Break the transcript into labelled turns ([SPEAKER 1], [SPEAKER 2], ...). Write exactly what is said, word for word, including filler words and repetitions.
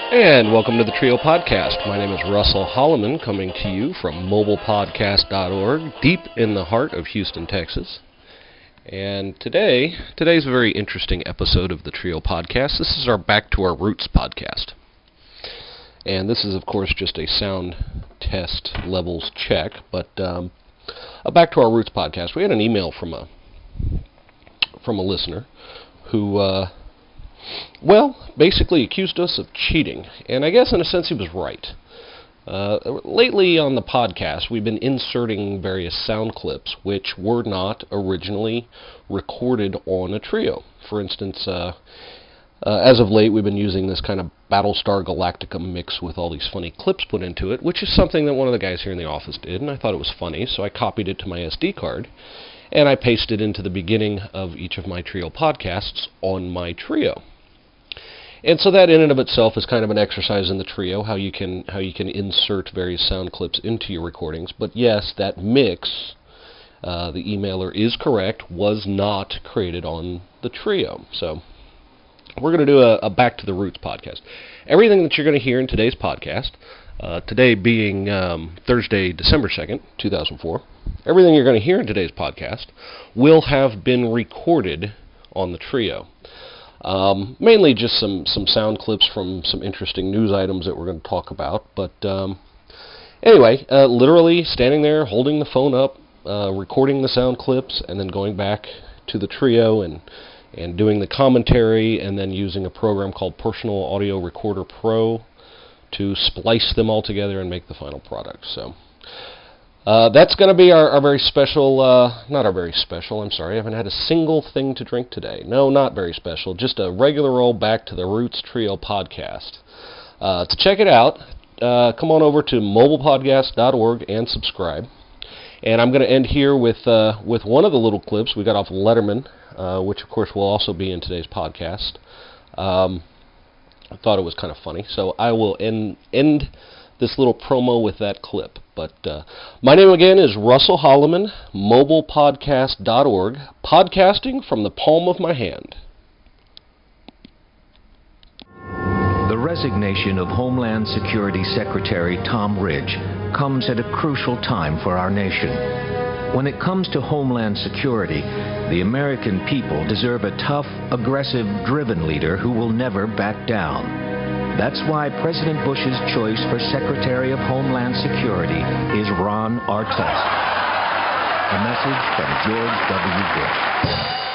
[SPEAKER 1] And welcome to the Trio Podcast. My name is Russell Holloman, coming to you from mobile podcast dot org, deep in the heart of Houston, Texas. And today, today's a very interesting episode of the Trio Podcast. This is our Back to Our Roots podcast. And this is, of course, just a sound test levels check, but um, a Back to Our Roots podcast. We had an email from a from a listener who, uh, well, basically accused us of cheating. And I guess in a sense he was right. Uh, lately on the podcast, we've been inserting various sound clips which were not originally recorded on a Trio. For instance, uh, uh, as of late, we've been using this kind of Battlestar Galactica mix with all these funny clips put into it, which is something that one of the guys here in the office did, and I thought it was funny, so I copied it to my S D card, and I pasted it into the beginning of each of my Trio podcasts on my Trio. And so that in and of itself is kind of an exercise in the Trio, how you can how you can insert various sound clips into your recordings. But yes, that mix, uh, the emailer is correct, was not created on the Trio. So we're going to do a, a Back to the Roots podcast. Everything that you're going to hear in today's podcast, uh, today being um, Thursday, December second, two thousand four, everything you're going to hear in today's podcast will have been recorded on the Trio. Um, mainly just some, some sound clips from some interesting news items that we're going to talk about. But um, anyway, uh, literally standing there, holding the phone up, uh, recording the sound clips, and then going back to the Trio and and doing the commentary, and then using a program called Personal Audio Recorder Pro to splice them all together and make the final product. So uh, that's going to be our, our very special, uh, not our very special, I'm sorry, I haven't had a single thing to drink today. No, not very special, just a regular old Back to the Roots Trio podcast. Uh, to check it out, uh, come on over to mobile podcast dot org and subscribe. And I'm going to end here with uh, with one of the little clips we got off Letterman, uh, which of course will also be in today's podcast. Um, I thought it was kind of funny, so I will end end this little promo with that clip. But uh, my name again is Russell Holloman, mobile podcast dot org, podcasting from the palm of my hand.
[SPEAKER 2] The resignation of Homeland Security Secretary Tom Ridge comes at a crucial time for our nation. When it comes to Homeland Security, the American people deserve a tough, aggressive, driven leader who will never back down. That's why President Bush's choice for Secretary of Homeland Security is Ron Artest. A message from George W. Bush.